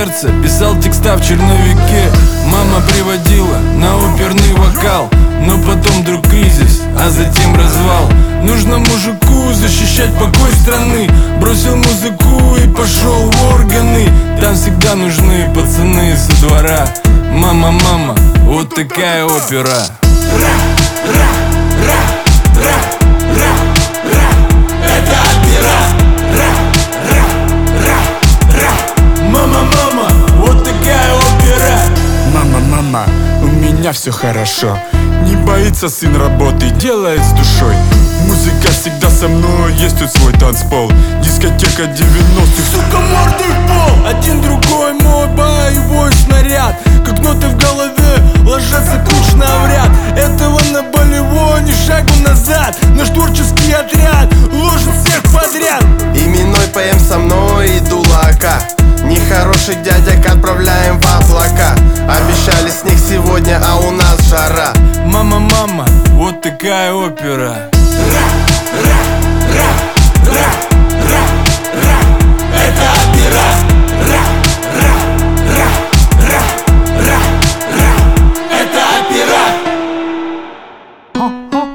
сердце, писал текста в черновике. Мама приводила на оперный вокал, но потом вдруг кризис, а затем развал. Нужно мужику защищать покой страны. Бросил музыку и пошел в органы. Там всегда нужны пацаны со двора. Мама, мама, вот такая опера. Это опера. Мама, мама, вот такая опера. Мама, мама, у меня все хорошо. Не боится сын работы, делает с душой. Музыка всегда со мной, есть тут свой танцпол. Дискотека 90-х, сука, мордой в пол. Один другой мой боевой снаряд. Как ноты в голове ложатся кучно в ряд. Этого на болевой ни шагу назад. Наш творческий отряд ложит всех подряд. Именной ПМ со мной и дулака. Нехороший дядек отправляем в облака. Обещали снег сегодня, а у нас жара. Мама, мама, вот такая опера. Это опера. Это опера.